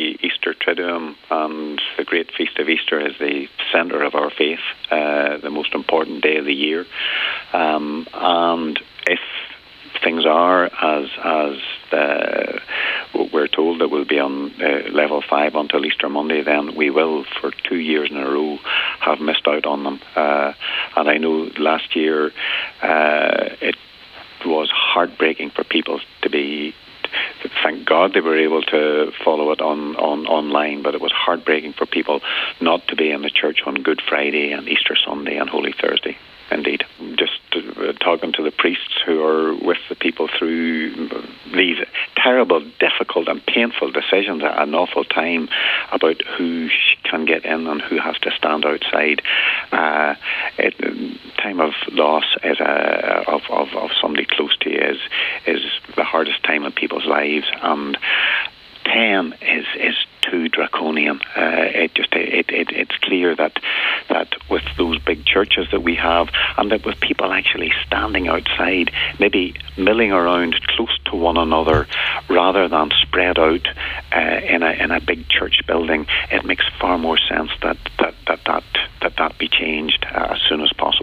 the Easter Triduum, and the great feast of Easter is the centre of our faith, the most important day of the year. And if things are as we're told that we'll be on level 5 until Easter Monday, then we will, for 2 years in a row, have missed out on them. And I know last year it was heartbreaking for people thank God they were able to follow it online, but it was heartbreaking for people not to be in the church on Good Friday and Easter Sunday and Holy Thursday. Indeed. Just talking to the priests who are with the people through these terrible, difficult and painful decisions at an awful time about who can get in and who has to stand outside. Time of loss of somebody close to you is the hardest time in people's lives, and 10 is too draconian. It's clear that with those big churches that we have, and that with people actually standing outside, maybe milling around close to one another rather than spread out in a big church building, it makes far more sense that be changed as soon as possible.